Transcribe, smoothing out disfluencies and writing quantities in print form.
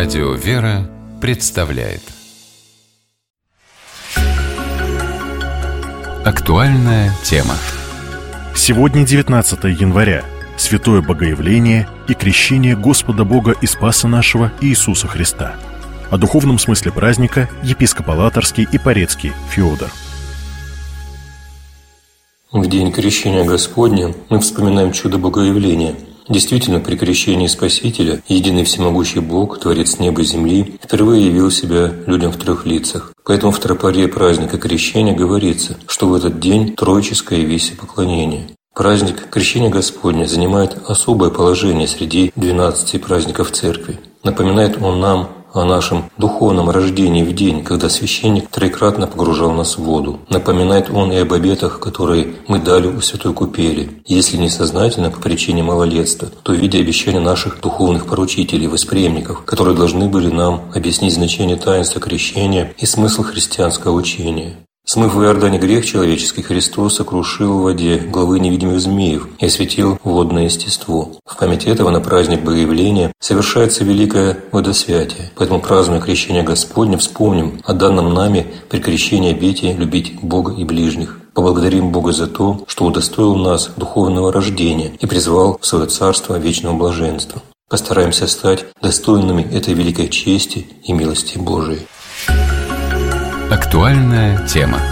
Радио «Вера» представляет актуальная тема. Сегодня 19 января. Святое Богоявление и крещение Господа Бога и Спаса нашего Иисуса Христа. О духовном смысле праздника епископ Алатырский и Порецкий Феодор. В день крещения Господня мы вспоминаем чудо Богоявления. Действительно, при крещении Спасителя единый всемогущий Бог, Творец неба и земли, впервые явил себя людям в трех лицах. Поэтому в тропаре праздника крещения говорится, что в этот день троическое весепоклонение. Праздник Крещения Господня занимает особое положение среди 12 праздников Церкви. Напоминает он нам о нашем духовном рождении в день, когда священник троекратно погружал нас в воду. Напоминает он и об обетах, которые мы дали у святой купели. Если не сознательно по причине малолетства, то в виде обещания наших духовных поручителей, восприемников, которые должны были нам объяснить значение таинства крещения и смысл христианского учения. Смыв в Иордане грех человеческий, Христос сокрушил в воде главы невидимых змеев и осветил водное естество. В память этого на праздник Богоявления совершается великое водосвятие. Поэтому, празднуя крещение Господне, вспомним о данном нами при крещении обете любить Бога и ближних. Поблагодарим Бога за то, что удостоил нас духовного рождения и призвал в свое царство вечного блаженства. Постараемся стать достойными этой великой чести и милости Божией. Актуальная тема.